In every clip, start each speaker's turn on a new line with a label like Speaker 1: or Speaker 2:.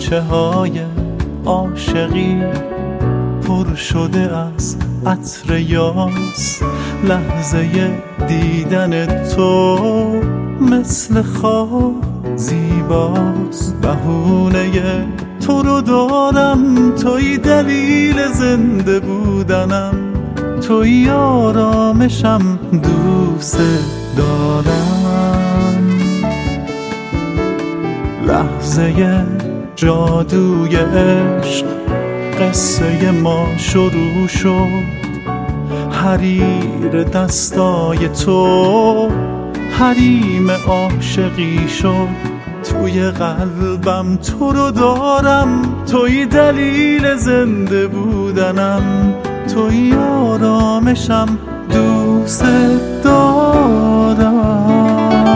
Speaker 1: کوچه های عاشقی پر شده از عطر یاس. لحظه دیدن تو مثل خواب زیباست. بهونه تو رو دارم، توی دلیل زنده بودنم، توی آرامشم، دوست دارم. لحظه جادوی عشق، قصه ما شروع شد. حریر دستای تو حریم عاشقی شد. توی قلبم تو رو دارم، توی دلیل زنده بودنم، توی آرامشم، دوست دارم.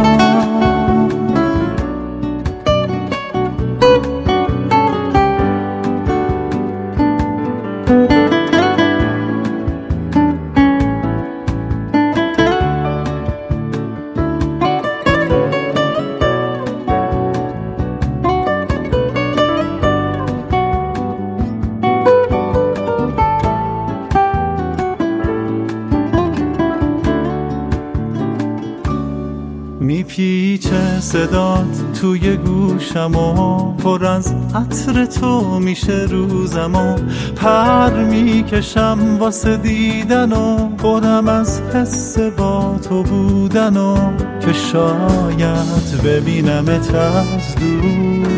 Speaker 1: میپیچه صدات توی گوشم و پر از عطر تو میشه روزم و پر میکشم واسه دیدن و پرم از حس با تو بودن و که شاید ببینمت از دور.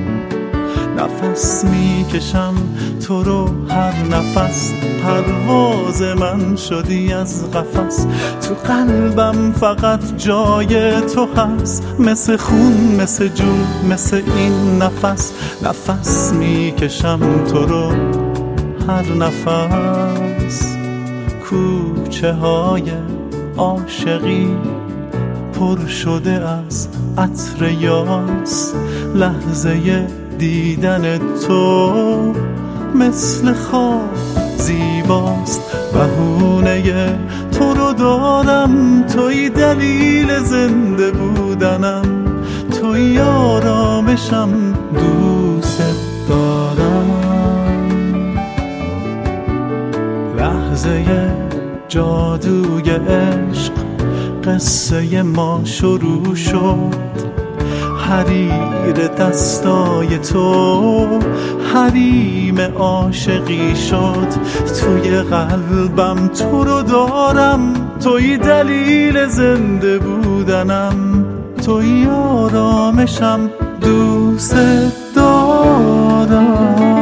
Speaker 1: نفس میکشم تو رو هر نفس، پرواز من شدی از قفس. تو قلبم فقط جای تو هست، مثل خون، مثل جون، مثل این نفس. نفس میکشم تو رو هر نفس. کوچه های عاشقی پر شده از عطر یاس. لحظه دیدن تو مثل خواب زیباست. بهونه تو رو دارم، توی دلیل زنده بودنم، توی آرامشم، دوست دارم. لحظه جادوی عشق، قصه ما شروع شد. حریر دستای تو حریم عاشقی شد. توی قلبم تو رو دارم، توی دلیل زنده بودنم، توی آرامشم، دوست دارم.